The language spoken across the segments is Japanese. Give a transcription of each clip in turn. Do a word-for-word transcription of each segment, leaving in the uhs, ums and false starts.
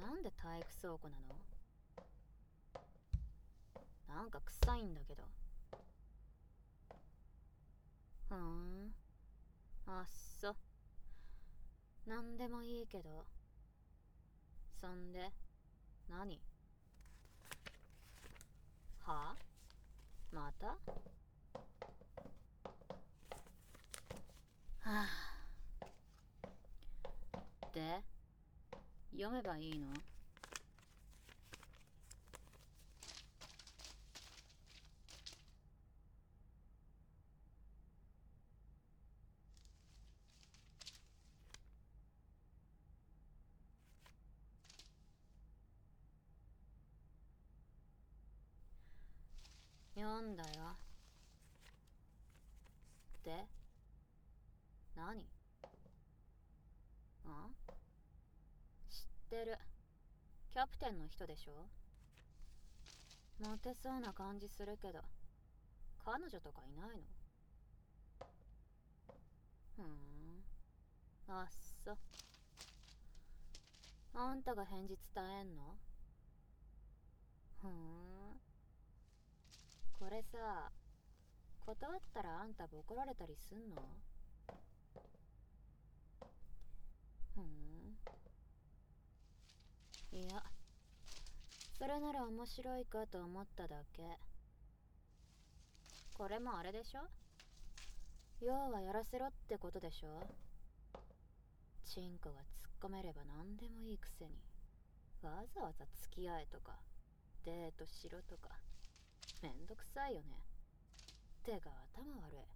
なんで体育倉庫なの？なんか臭いんだけど。ふーん。あっそ。なんでもいいけど。そんで、何？は？また？はあ。で、読めばいいの？読んだよ。で、何？ん？知ってる。キャプテンの人でしょ？モテそうな感じするけど、彼女とかいないの？ふーん。あっそ。あんたが返事伝えんの？ふーん。これさ、断ったらあんたボコられたりすんの？ふーん。いや、それなら面白いかと思っただけ。これもあれでしょ？要はやらせろってことでしょ？チンコが突っ込めれば何でもいいくせに、わざわざ付き合えとかデートしろとか、めんどくさいよね。てか頭悪い。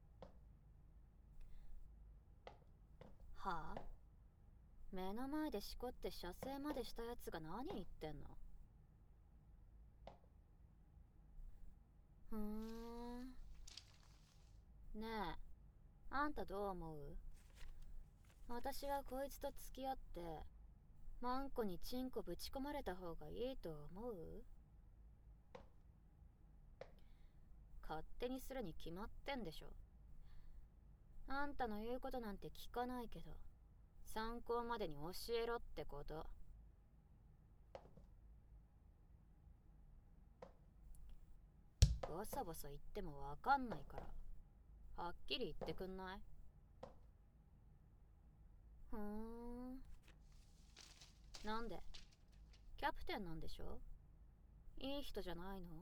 はあ？目の前でしこって射精までしたやつが何言ってんの？ふーん。ねえ、あんたどう思う？私はこいつと付き合ってマンコにチンコぶち込まれた方がいいと思う？勝手にするに決まってんでしょ。あんたの言うことなんて聞かないけど、参考までに教えろってこと。ボソボソ言ってもわかんないから、はっきり言ってくんない？ふーん。なんで？キャプテンなんでしょ？いい人じゃないの？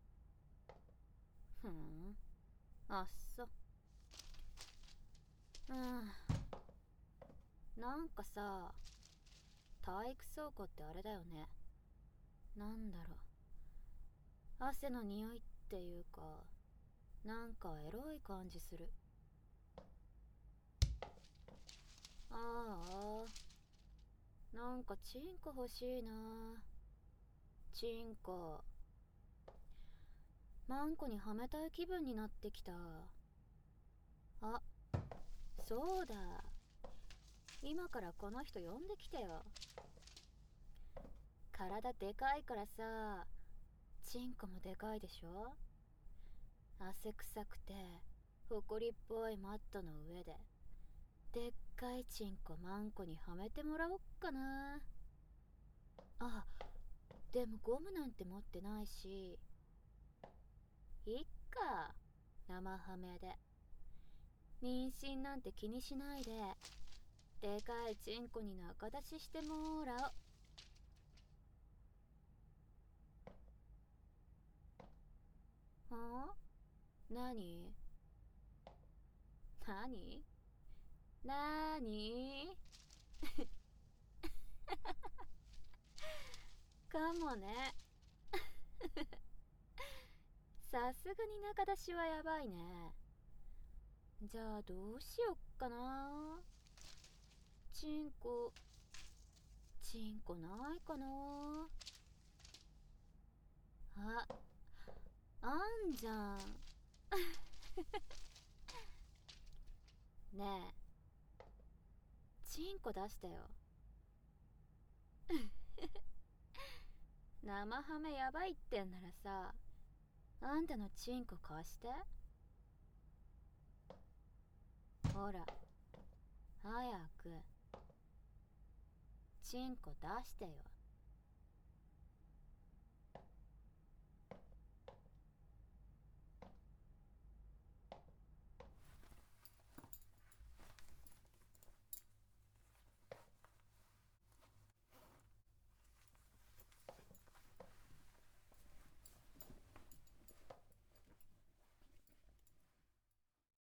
ふーん。あっそ。うん。なんかさ、体育倉庫ってあれだよね。なんだろう。汗の匂いっていうか、なんかエロい感じする。ああ。なんかチンコ欲しいな。チンコ。マンコにはめたい気分になってきた。あ、そうだ。今からこの人呼んできてよ。体でかいからさ、チンコもでかいでしょ？汗臭くて、ほこりっぽいマットの上で、でっかいチンコマンコにはめてもらおっかな。あ、でもゴムなんて持ってないし、いっか、生ハメで。妊娠なんて気にしないで、でかいチンコに仲出ししてもらおう。はあ？何？何？何？かもね。さすがに仲出しはやばいね。じゃあどうしよっかな。チンコ、チンコないかな。あ、あんじゃん。ねえ、チンコ出してよ。生ハメやばいってんならさ、あんたのチンコ貸して。ほら、早く。 チンコ出してよ。